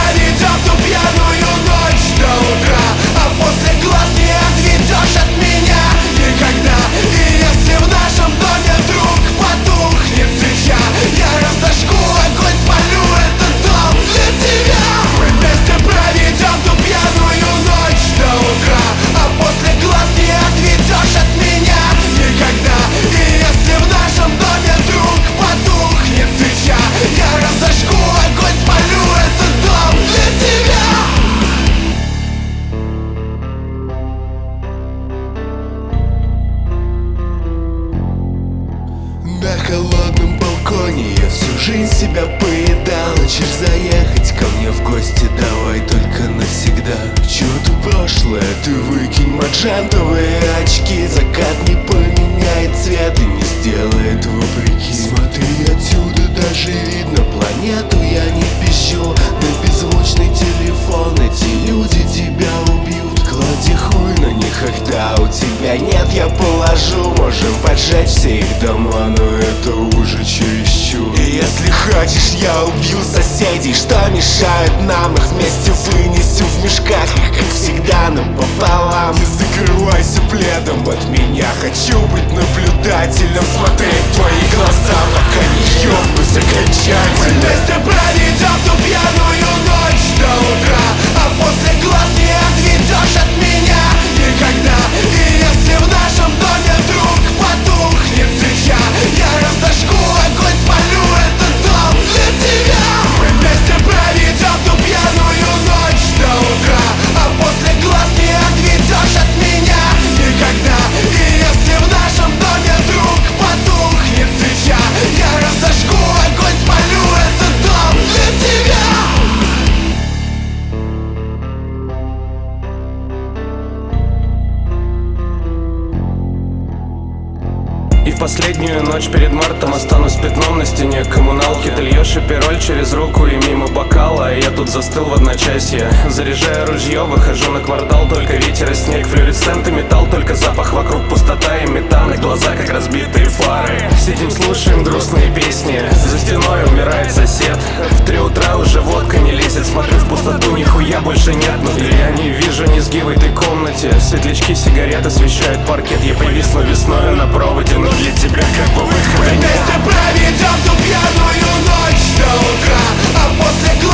проведем ту пьяную ночь до утра, а после глаз не отведешь от меня никогда. И если в нашем доме вдруг потухнет свеча, я разожгу огонь, спалю этот дом для тебя. Мы вместе проведем ту пьяную ночь до утра, а после глаз не отведешь от меня никогда. И если в нашем доме вдруг потухнет свеча, я разожгу огонь, спалю этот дом для тебя. На холодном балконе я всю жизнь себя поедал. Хочешь заехать ко мне в гости, давай только навсегда. К черту прошлое, ты выкинь маджентовые очки. Закат не поменяет цвет и не сделает вопреки. Смотри отсюда, даже видно планету, я не пищу. На беззвучный телефон эти люди тебя убьют. Клади хуй на них, ах да, у тебя нет, я положу. Можем поджечь все их дома, но это уже чересчур. И если хочешь, я убью соседей, что мешает нам. Их вместе вынесу в мешках, их как всегда напополам. Не закрывайся пледом от меня, хочу быть наблюдателем, смотреть в твои глаза, пока не ёбнусь окончательно. Мы вместе проведем ту пьяную ночь до утра, а после глаз не отведешь от меня никогда. И если в нашем доме вдруг потухнет свеча, я разожгу огонь, спалю этот дом для тебя. Мы вместе проведем ту пьяную ночь до утра, а после глаз не отведешь от меня никогда. И если в нашем доме вдруг потухнет свеча, я разожгу огонь, спалю этот дом для тебя. И в последнюю ночь перед мартом останусь пятном на стене коммуналки. Ты льешь эпироль через руку и мимо бокала, а я тут застыл в одночасье. Заряжаю ружье, выхожу на квартал, только ветер и снег, флюоресцент и металл, только запах вокруг, пустота и метан, и глаза как разбитые фары. Сидим, слушаем грустные песни, за стеной умирает сосед. В 3 утра уже водка не лезет, смотрю в пустоту, нихуя больше нет внутри. Я не вижу низги в этой комнате, светлячки сигарет освещают паркет. Я повисну весною на проводе, но для тебя как бы выхода Мы нет. вместе проведем ту пьяную ночь до утра, а после